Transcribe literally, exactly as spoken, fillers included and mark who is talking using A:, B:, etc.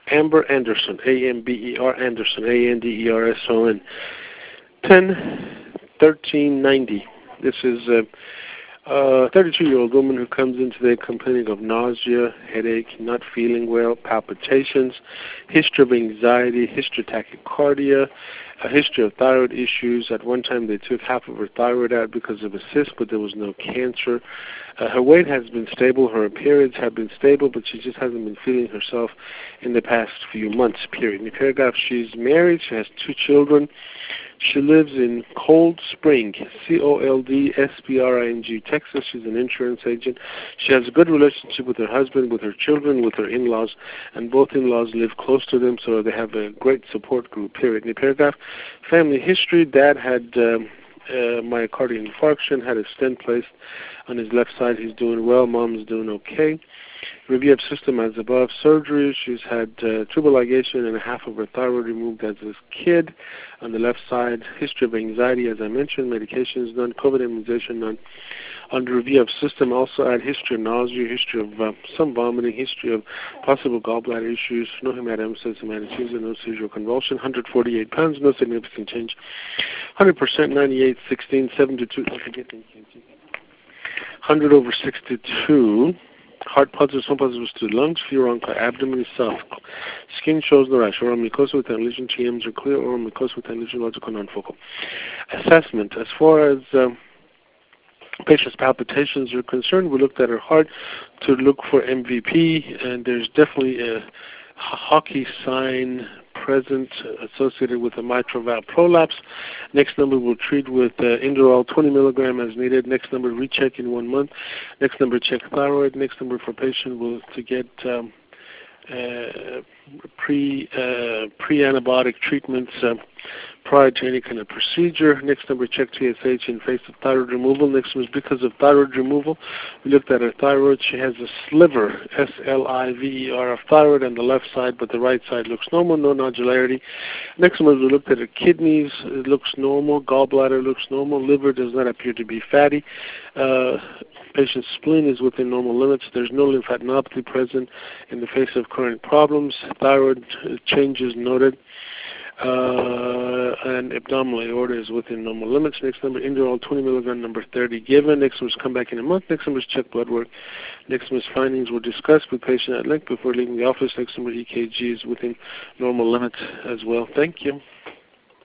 A: Amber Anderson, A M B E R Anderson, A N D E R S O N. ten thirteen ninety. This is a a thirty-two-year-old woman who comes in today complaining of nausea, headache, not feeling well, palpitations, history of anxiety, history of tachycardia, a history of thyroid issues. At one time they took half of her thyroid out because of a cyst, but there was no cancer. Uh, her weight has been stable, her periods have been stable, but she just hasn't been feeling herself in the past few months, period. In the paragraph, she's married, she has two children. She lives in Cold Spring, C O L D S P R I N G, Texas. She's an insurance agent. She has a good relationship with her husband, with her children, with her in-laws, and both in-laws live close to them, so they have a great support group, period. In the paragraph, family history, dad had um, uh, myocardial infarction, had a stent placed on his left side. He's doing well. Mom's doing okay. Review of system as above. Surgery, she's had uh, tubal ligation and half of her thyroid removed as a kid. On the left side, history of anxiety, as I mentioned, medications none, COVID immunization none. Under review of system, also add history of nausea, history of uh, some vomiting, history of possible gallbladder issues, no hematemesis, hematemesis, no seizure or convulsion, one hundred forty-eight pounds, no significant change, one hundred percent, ninety-eight, sixteen, seventy-two, one hundred over sixty-two. Heart pulses, home pulses to the lungs, furonca, abdomen is soft. Skin shows no rash. Oral mucosa with lesion, T Ms are clear. Oral mucosa with lesion, logical, non-focal. Assessment. As far as um, patient's palpitations are concerned, we looked at her heart to look for M V P, and there's definitely a hockey sign present associated with a mitral valve prolapse. Next number we'll treat with uh, Inderal twenty milligram as needed. Next number recheck in one month. Next number check thyroid. Next number for patient will to get um, uh, pre uh, pre antibiotic treatments uh, prior to any kind of procedure. Next number check T S H in face of thyroid removal. Next was because of thyroid removal. We looked at her thyroid. She has a sliver, S L I V E R, of thyroid on the left side, but the right side looks normal, no nodularity. Next one we looked at her kidneys. It looks normal. Gallbladder looks normal. Liver does not appear to be fatty. Uh, patient's spleen is within normal limits. There's no lymphadenopathy present in the face of current problems. Thyroid changes noted. Uh, and abdominal aorta is within normal limits. Next number, Inderal twenty milligram, number thirty given. Next one is come back in a month. Next one is check blood work. Next one is findings were discussed with patient at length before leaving the office. Next number, E K G is within normal limits as well. Thank you.